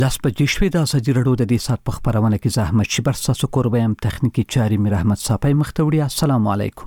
داس په جشوي د ازادي رادیو د دې سات په خبرونه کې زحمت شبر ساسو کوربم تخنیکی چاري میر احمد صافي مختوړي. السلام علیکم.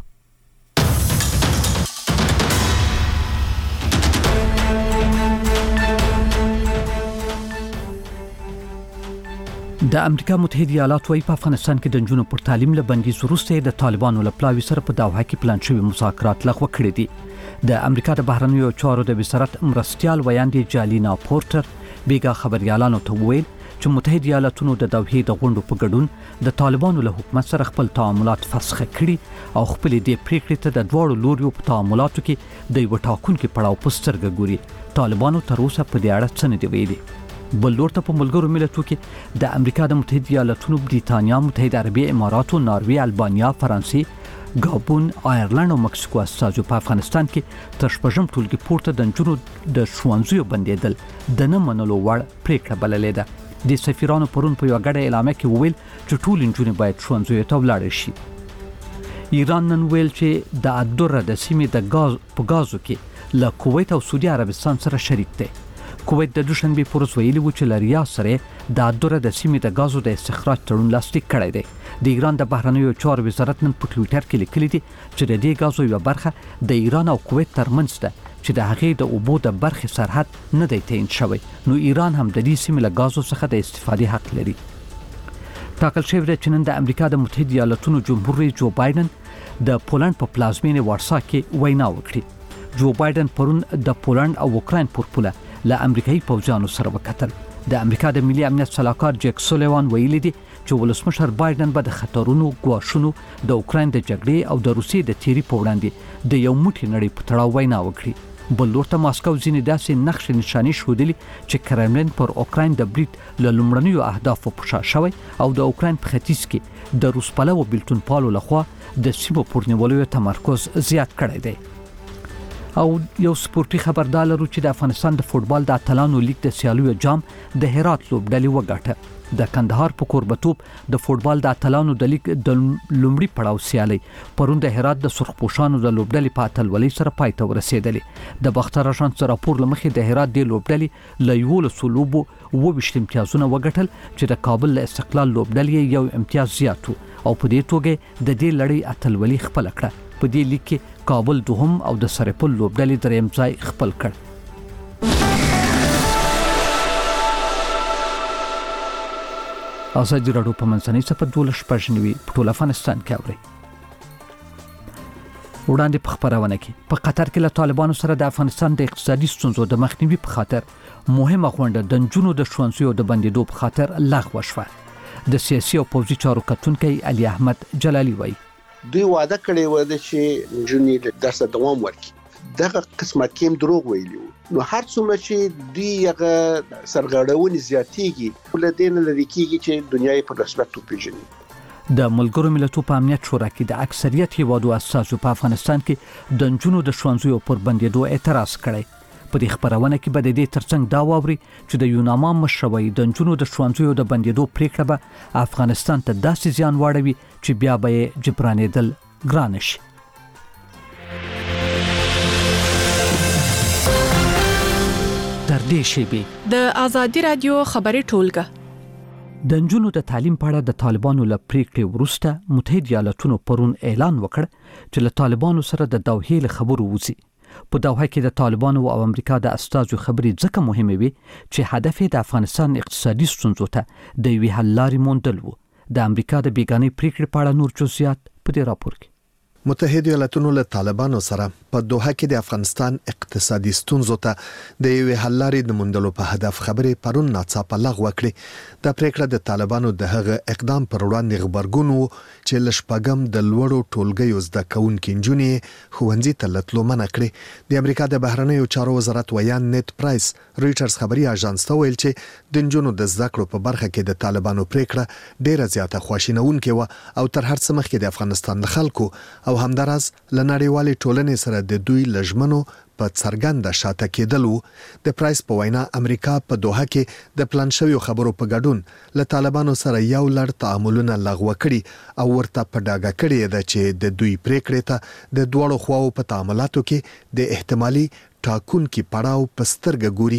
د امریکا متحده ایالات وايي په افغانستان کې د جنونو پر تعلیم له بندیز وروسته د طالبانو له پلاوي سره په دوحه کې پلان شوی مذاکرات لغوه کړي دي. د امریکا د بهرنیو چارو د وزارت مرستيال ویاندې جالینا پورټر بیګا خبريالانو ته وویل چې متحده ایالاتونو د دوحې د غونډو په ګډون د طالبانو له حکومت سره خپل تعاملات فسخ کړي او خپل د پریکړې ته د دوړو لوريو په تعاملاتو کې د وټاکونکو پړاو په سترګه ګوري. طالبانو تر اوسه په دې اړه څه نه دی ویلي. بل لورته په ملګرو ملتونو کې د امریکا د متحده ایالاتونو، برېټانیا، متحده عربي اماراتو، ناروې، البانیا، فرانسې، ګابون، آیرلند او مکسیکو استازو په افغانستان کې تر شپږم ټولګي پورته د جنونو د ښوونځیو بندیدل د نه منلو وړ پریکړه بللې ده. د سفیرانو پرون په یو غړې اعلامیه کې ویل چې ټول جنونو باید ښوونځیو ته ولاړ شي. ایران نن ویل چې د ادوره د سیمې د غاز په غازو کې له کویت او سعودي عربستان سره شریک دی. کویت د دوشنبه پورز ویلي و چې لریا سره د ادوره د سیمې د غازو د استخراج تړون لاسلیک کړی دی. د ایران د بهرنیو چارو وزارت نن په ټوئیټر کې لیکلي دي چې د دې غازو یو برخه د ایران او کویت ترمنځ ده چې د هغې د اوبو د برخې سرحد نه دی تعیین شوی. نو ایران هم د دې سیمې له غازو څخه د استفادې حق لري. ټاکل شوی دی چې نن د امریکا د متحده ایالاتونو جمهور رئیس جو بایدن د پولند په پلازمینه وارسا کې وینا وکړي. جو بایدن پرون د پولند او اوکراین پر پوله له امریکایي پوځیانو سره وکتل. د امریکا د ملي امنیت صلاحکار جیک سولیوان ویلي دي چې ولسمشر بایدن به د خطرونو ګواښونو د اوکراین د جګړې او د روسیې د تیری په وړاندې د یو موټی نړۍ په تړاو وینا وکړي. بل ورته ماسکو ځینې داسې نقش نشانی شودلی چې کرملین پر اوکراین د بریټ له لومړنیو اهدافو په شا شوی او د اوکراین په ختیځ کې د روس پلو بلټون پالو لخوا د سیمو پر نیولو تمرکز زیات کړی دی. او یو سپورتي خبردار لرو چې د افغانستان د فوتبال د اتلانو لیگ د سیالیو جام د هرات لوبډلې وګټه. د کندهار په کوربتوب د فوتبال د اتلانو د لیگ د لومړي پړاو سیالي پرون د هرات د سرخپوشانو د لوبډلې په اتلولۍ سره پای ته ورسېدلې. د باختر اژانس راپور لمخې د هرات د لوبډلې له یو لسلوبو 22 امتیازونه وګټل چې د کابل له استقلال لوبډلې یو امتیاز زیات او په دې توګه د دې لړۍ اتلولۍ خپل کړه. په دې لیگ کې کابل دوهم او د سرپل لوبډلې دریم ځای خپل کړ. ازادي رادیو په منځنۍ صفحه 12 په ټول افغانستان کې اوري. وړاندې په خبرونه کې په قطر کې له طالبانو سره د افغانستان د اقتصادي ستونزو د مخنیوي په خاطر مهمه غونډه د جنونو د ښوونځیو د بندیدو په خاطر لغوه شوه. د سیاسي او پوځي چارو کتونکي علي احمد جلالي وایي دوی وعده کړی و چې جنونی درس دوام ورکړي. دغه قسمت کې دروغ ویلي وو. نو هر څومره چې دوی هغه سرغړونې زیاتېږي ولدين لري کېږي چې دنیا په رسمیت وپیژني. د ملګرو ملتونو په امنیت شورا کې د اکثریت هیوادو اساسو په افغانستان کې د جنونو د ښوونځیو پر بندیدو اعتراض کړی. په دې خبرونه کې به د دې ترڅنګ دا واوري چې د یوناما مشروي د جنونو د ښوونځیو د بندیدو پریکړه به افغانستان ته داسې زیان واړوي چې بیا به جبرانېدل ګران شي. تر دې شیبې د ازادي رادیو خبري ټولګه د جنونو د تعلیم په اړه د طالبانو له پریکړې وروسته متحده ایالاتونو پرون اعلان وکړ چې له طالبانو سره د دوحې له خبرو وځي. په دوحه کې د طالبانو او امریکا د استازو خبرې ځکه مهمه وي چې هدف د افغانستان اقتصادي ستونزو ته د وی حل لارې موندل وو. د امریکا د بیګانې پریکړې په اړه نور جزئیات په دې راپور کې. متحده ایالاتونو له طالبانو سره په دوحه کې د افغانستان اقتصادي ستونزو ته د یوې حل لارې د موندلو په هدف خبرې پرون ناڅاپه لغوه کړې. د پریکړه د طالبانو د هغه اقدام پر وړاندې خبرګون وو چې لشپګم د لوړو ټولګیو زده کوونکو انجونې ښوونځي ته لتلو منع کړې. د امریکا د بهرنیو چارو وزارت ویان نیت پرایس رويټرز خبري اژانس ته ویل چې د انجونو د زده کړو په برخه کې د طالبانو پریکړه ډیره زیاته خواشینونکې و او تر هر څه مخکې د افغانستان د خلکو او همدارس لنړیوالې ټولنې سره د دوی لجمنو په څرګنده شاته کېدل وو. د پرایس په وینا امریکا په دوحه کې د پلان شویو خبرو په ګډون له طالبانو سره یو لړ تعاملونه لغوه کړي او ورته په ډاګه کړي ده چې د دوی پریکړې ته د دوړو خواو په تعاملاتو کې د احتمالي ټاکونکو پړاو په سترګه ګوري.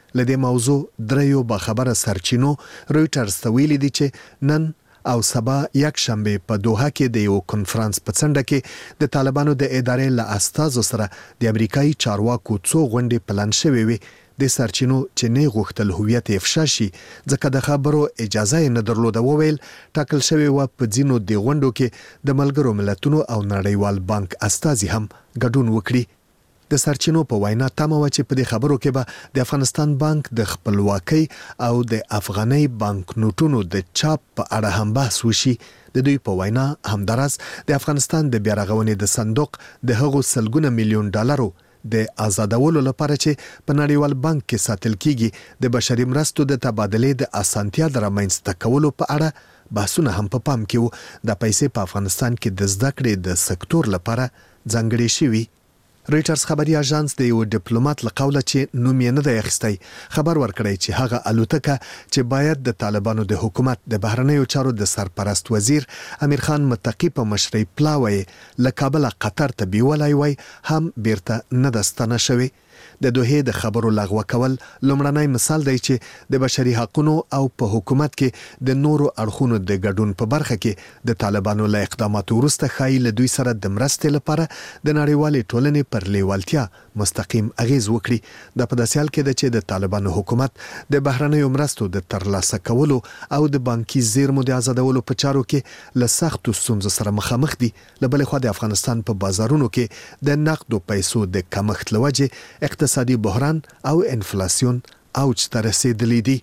لدې موضوع دریو باخبره سرچینو رويټرز ته ویلي دي چې نن او سبا یک شنبه په دوحه کې د یو کنفرانس په څنډه کې د طالبانو د ادارې له استازو سره د امریکایي چارواکو څو غونډې پلان شوې وي. د سرچینو چې نه غوښتل هویت افشا شي ځکه د خبرو اجازه نه درلوده وویل ټاکل شوی و په ځینو د غونډو کې د ملګرو ملتونو او نړیوال بانک استازي هم ګډون وکړي. د سرچینو په وینا تمه و چې په دې خبرو کې به د افغانستان بانک د خپلواکۍ او د افغاني بانک نوټونو د چاپ په اړه هم بحث وشي. د دوی په وینا همدارس د افغانستان د بیارغونې د صندوق د هغو سلګونه میلیون ډالرو د آزادولو لپاره چې په نړیوال بانک کې ساتل کیږي د بشري مرستو د تبادلې د اسانتیا د رامنځته کولو په اړه بحثونه هم په پام کې وو. د پیسې په افغانستان کې د زده کړې د سکتور لپاره ځانګړي شوي. رويټرز خبري اژانس د یو ډیپلوماټ له قوله چې نوم یې نه دی اخیستی خبر ورکړی چې هغه الوتکه چې باید د طالبانو د حکومت د بهرنیو چارو د سرپرست وزیر امیر خان متقی په مشرۍ پلاوی له کابل قطر ته بیولای وای هم بیرته نه دستانه شوی. د دوحې د خبرو لغوه کول لومړنی مثال دی چې د بشري حقوقو او په حکومت کې د نورو اړخونو د ګډون په برخه کې د طالبانو له اقداماتو وروسته ښایي له دوی سره د مرستې لپاره د نړیوالې ټولنې پر لیوالتیا مستقیم اغیز وکړي. د په داسې حال کې د چې د طالبانو حکومت د بهرنیو مرستو د ترلاسه کولو او د بانکي زیرمو د آزادولو په چارو کې له سختو ستونزو سره مخامخ دي. له بلې خوا د افغانستان په بازارونو کې د نقدو پیسو د کمښت له وجې اقتصادي بحران او انفلاسیون اوج ته رسیدلی دي.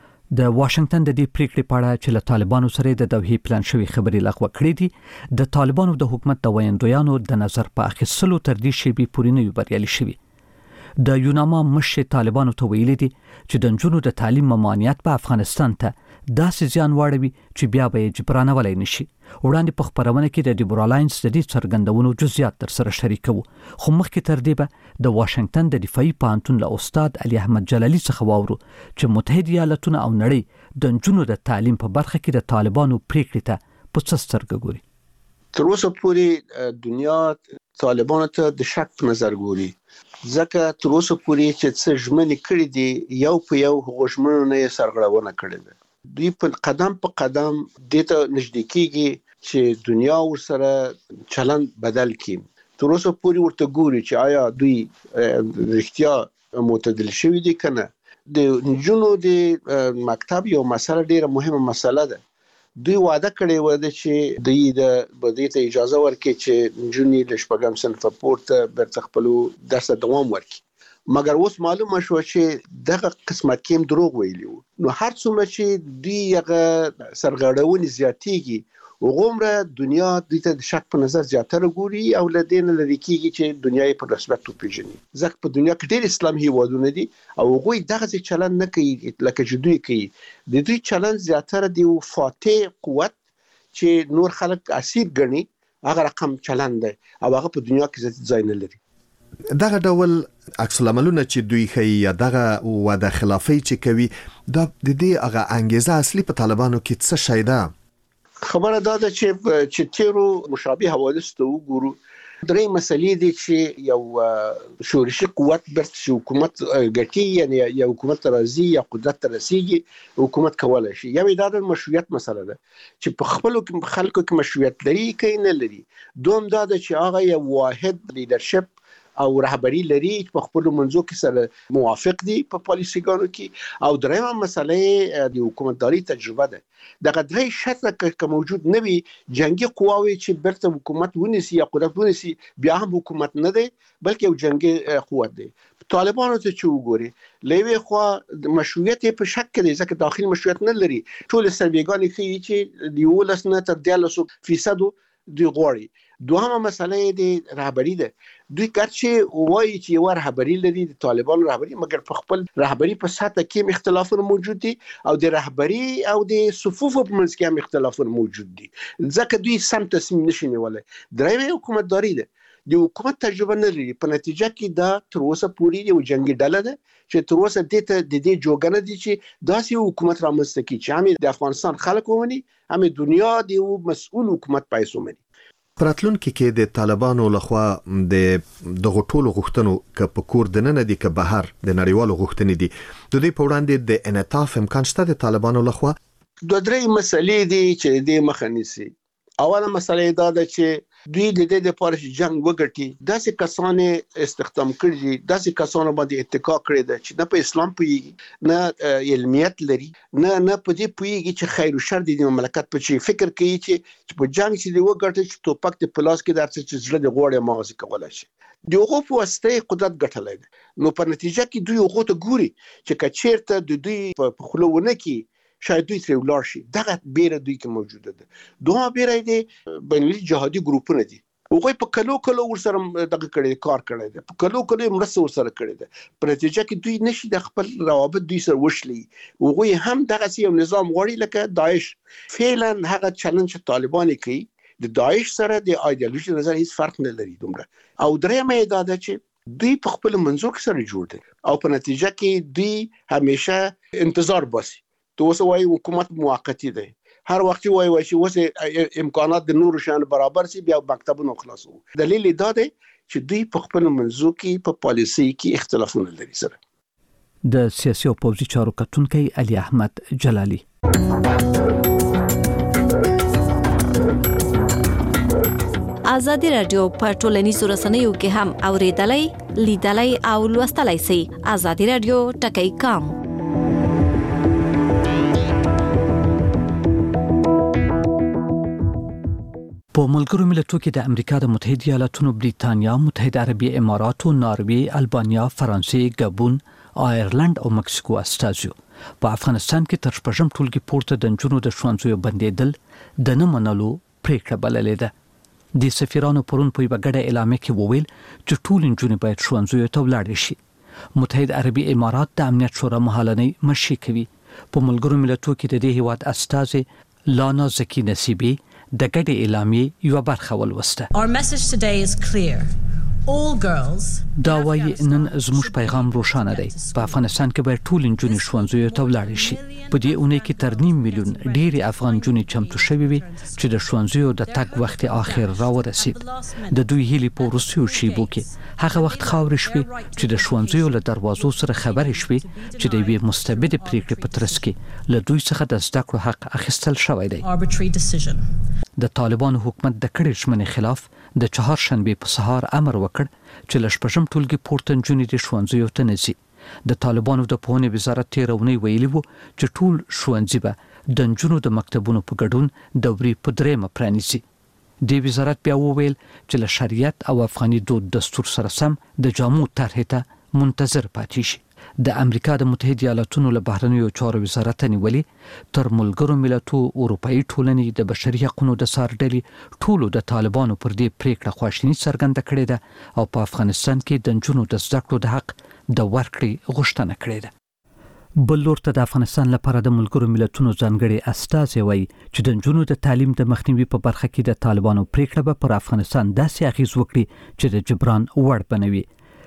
د واشنگټن د دې پریکړې په اړه چې له طالبانو سره د دوحې پلان شوی خبرې لغوه کړې دي د طالبانو د حکومت د ویاندویانو د نظر په اخیستلو تر دې شی پورې نه بریالي شوي. د یوناما مشر طالبانو ته ویلي دي چې د نجونو د تعلیم ممانعت په افغانستان ته داسې ځان واړوي چې بیا به جبرانولای نشي. وړاندې په خبرونه کې د ډیبرالاینس د دې څرګندونو جزئیات تر سره شریکو خو مخکې تر دې به د واشنگټن د دفاعي پوهنتون له استاد علي احمد جلالي څخه واورو چې متحده ایالاتونه او نړۍ د نجونو د تعلیم په برخه کې د طالبانو پریکړې ته په څه سترګه ګوري. تر اوسه پورې دنیا طالبانو ته د شک په نظر ګوري ځکه تر اوسه پورې چې څه ژمنې کړې دي یو په یو هغه ژمنو نه سرغړونه کړې ده. دوی په قدم دته نږدې کیږي چې دنیا ورسره چلند بدل کړي. تر اوسه پورې ورته ګوري چې آیا دوی رښتیا معتدل شوي دي کنه. د نجونو د مکتب یو مسله ډیره مهمه مسله ده. دوی وعده کړې و چې دوی د بدیته اجازه ورکړي چې نجونې له شپږم صنف پورته برته خپل درس دوام ورکړي. مګر اوس معلومه شو چې دغه قسمت کې دروغ ویلي وو. نو هر څومره چې دوی هغه سرغړونې زیاتېږي وګوره دنیا د دې د شک په نظر زیاتره ګوري او لدین لري کیږي چې دنیا په رسمیت وپیژني. ځکه په دنیا کې ډېر اسلامي هیوادونه دي او هغوی دغه چلند نه کوي لکه چې دوی کوي. د دوی چلند زیاتره دی فاتح قوت چې نور خلک اسیر ګڼي هغه رقم چلند دی او هغه په دنیا کې ځای نه لري. دغه ډول عکس العملونه چې دوی ښیي یا دغه وعده خلافي چې کوي د دې هغه انګیزه اصلي په طالبانو کې څه شی ده؟ خبره دا ده چې تیرو مشابه حوادث ته وګورو. درې مسلې دي چې یو شورشي قوت برت چې حکومت ګټي یعنی یو حکومت راځي یا قدرت رسیږي حکومت کولای شي. یو د مشروعیت مسله ده چې په خپل خلکو کې مشروعیت لري کې نه لري. دوم دا ده چې هغه یو واحد لیدرشپ او رهبری لري چې په خپل منځو کې سره موافق دي په پالیسیګانو کې. او درېمه مسله د حکومتداري تجربه ده. دغه درې شرطه که موجود نه وي جنگي قواوي چې برته حکومت ونیسي یا قدرت ونیسي بیا هم حکومت نه دی بلکې یو جنگي قوت دی. طالبانو ته چې وګوري لوي خو د مشروعیت په شک کې ځکه داخلي مشروعیت نه لري. ټول سربېګانی کوي چې د 12 تر 13% دوی غواړي. دوهمه مسله د رهبری ده. دوی کارچې وایي چې یو رهبری لري د طالبانو رهبری مګر په خپل رهبری په ساته کې اختلافونه موجود دي او د رهبری او د صفوف په منځ کې هم اختلافونه موجود دي ځکه دوی سم تصمیم نشي نیولای. درېمه حکومتداري ده. د حکومت تجربه نه لري. په نتیجه کې دا تر اوسه پورې یو جنگي ډله ده چې تر اوسه د دې جوګنه دي چې داسې حکومت رامنځته کړي چې هم د افغانستان خلک ومني هم دنیا د مسؤل حکومت پیسو مني. پراتلونکو کې د طالبانو لخوا د دغه ټولو غوښتنو ک په کور دننه دي ک بهر د نړیوالو غوښتنې دي د دوی په وړاندې د انعطاف امکان شته د طالبانو لخوا. دوه درې مسلې دي چې د مخنیسي. اوله مسله دا ده چې دوی د دې لپاره چې جنگ وګټي داسې کسانې استخدام کړي داسې کسانو باندې اتکا کړی ده چې نه په اسلام پوهیږي نه علمیت لري نه په دې پوهیږي چې خیر او شر د مملکت په چی فکر کوي چې په جنگ چې دی وګټي چې توپک د پلاس کې درڅ چې زړه د غوړې مغز کولای شي دغه په واسطه قدرت ګټلای نو په نتیجه کې دوی هغه ته ګوري چې کچیرته د دوی په خلونه کې شاید دوی تر ولر شي دغه بیره دوی کې موجوده ده دوه بیره دي بنوي جهادي ګروپونه دي هغه په کلو ورسره دغه کړي کار کړي ده په کلو مرسته ورسره کړي ده په نتیجه کې دوی نشي د خپل روابط دوی سره وشلي هغه هم دغه یو نظام غوړي لکه داعش فعلا هغه چیلنج طالبان کوي د داعش سره د ایدئولوژي نظر هیڅ فرق نه لري دومره او درېمه دا ده چې دوی په خپل منځو سره جوړ دي او په نتیجه کې دوی همیشه انتظار باسي تو اوس وایي حکومت موقتی دی هر وخت وایي چې اوس امکانات د نور شان برابر سي بیا مکتبونو خلاصو دلیل دا دی چې دوی په خپل منځو کې په پالیسي کې اختلافونه لري سره. د سیاسي او پوځي چارو کتونکي علي احمد جلالي. ازادي رادیو په ټولنیزو رسنیو کې هم اوریدلای لیدلای او لوستلای شئ. ازادي رادیو ټکی کام په ملګرو ملتونو کې د امریکا د متحده ایالاتونو، بریتانیا، متحده عربي اماراتو، ناروې، البانیا، فرانسې، ګابون، آیرلند او مکسیکو استازو په افغانستان کې تر شپږم ټولګي پورته د جنونو د شوانځو بندیدل د نه منلو پریکړه بللې ده. د سفیرانو پرون په وګړه اعلامیه کې وویل چې ټول جنونو باید شوانځو ته ولاړ شي. متحده عربي امارات د امنیت شورا مهالنۍ مشري کوي. په ملګرو ملتونو کې د دې هیواد استازي لانا زکی نصیبی د ګډې اعلامیې یو برخه ولوسته. Our message today is clear. All girls دا وایي نن زموږ پیغام روښانه دی. په افغانستان کې باید ټول نجونې ښوونځیو ته ولاړې شي. په دې اونۍ کې تر 9 میلیون ډېری افغان نجونې چمتو شوې وي چې د ښوونځیو د تګ وخت اخر راورسید. د دوی هیلې په وروستیو شیبو کې هغه وخت خاورې شوې چې د ښوونځیو له دروازو سره خبرې شوې چې د یوې مستبدې پریکړې په ترڅ کې له دوی څخه د زده کړو حق اخیستل شوی دی. د طالبانو حکومت د کړې ژمنې خلاف د چهارشنبه په سهار امر وکړ چې له شپږم ټولګي پورته نجونې د ښوونځیو ته نه ځي. د طالبانو د پوهنې وزارت تیرونی ویلي وو چې ټول ښوونځي به د نجونو د مکتبونو په ګډون دوري په درېمه پرانیزي. د وزارت بیا وویل چې له شریعت او افغاني دود دستور سره سم د جامو طرحې ته منتظر پاتې شي. د امریکا د متحده ایالاتونو له بهرنیو چارو وزارت نیولې تر ملګرو ملتونو، اروپאי ټولنې، د بشري حقوقو د سار ډلې ټولو د طالبانو پر دې پریکړه خواشینی څرګنده کړې ده او په افغانستان کې د نجونو د زده کړو د حق د ورکړې غوښتنه کړې ده. بل لور ته د افغانستان لپاره د ملګرو ملتونو ځانګړي استازي وایي چې د نجونو د تعلیم د مخنیوي په برخه کې د طالبانو پریکړه به پر افغانستان داسې اغیز وکړي چې د جبران وړ بنوي.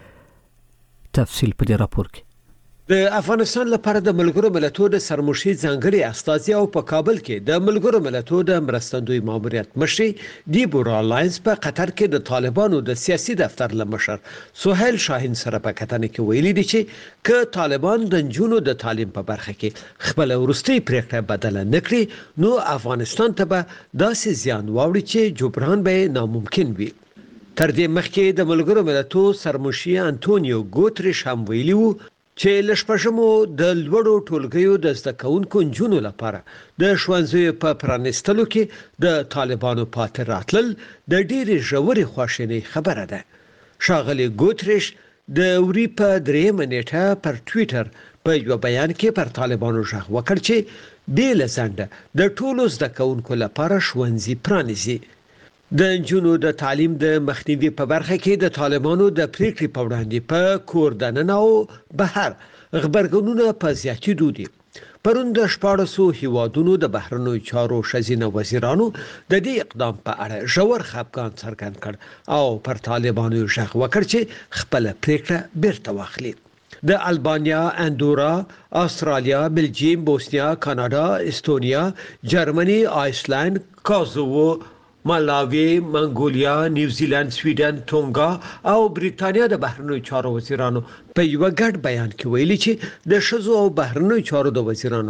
تفصیل په دې راپور کې. د افغانستان لپاره د ملګرو ملتونو د سرمشي ځانګړي استازي او په کابل کې د ملګرو ملتونو د مرستندوی ماموریت مشر دیبورا لاینز په قطر کې د طالبانو د سیاسي دفتر لمشر سهیل شاهین سره په کتنه کې ویلي دي چې ک طالبان د جنونو د تعلیم په برخه کې خپل ورستي پریکړه بدله نکړي نو افغانستان ته به داسې زیان واوړي چې جبران به ناممکن وي. تر دې مخکې د ملګرو ملتونو سرمشي انټونیو ګوتریش هم ویلي وو چې لشپږمو د لوړو ټولګیو د زده کوونکو نجونو لپاره د ښوونځیو په پرانیستلو کې د طالبانو پاتې راتلل د ډېرې ژورې خواشینۍ خبره ده. ښاغلي ګوتریش د وری په 3 نیټه پر ټوئیټر په یو بیان کې پر طالبانو ژغ وکړ چې بې له ځنډه د ټولو زده کوونکو لپاره ښوونځي پرانیزي. د نجونو د تعلیم د مخنیوي په برخه کې د طالبانو د پریکړې په وړاندې په کور دننه او بهر خبرګونونه په زیاتېدو دي. پرون د 14 هیوادونو د بهرنیو چارو ښځینه وزیرانو د دې اقدام په اړه ژور خفګان څرګند کړ او پر طالبانو ژغ وکړ چې خپل پریکړه بیرته واخلي. د البانیا، اندورا، استرالیا، بلجیم، بوسنیا، کاناډا، استونیا، جرمني، آیسلند، کوزوو، مالاوي، منګولیا، نیوزیلند، سویډن، تونګا او بریټانیا د بهرنیو چارو وزیرانو په یو ګډ بیان کې ویلي چې د شذو او بهرنیو چارو د وزیرانو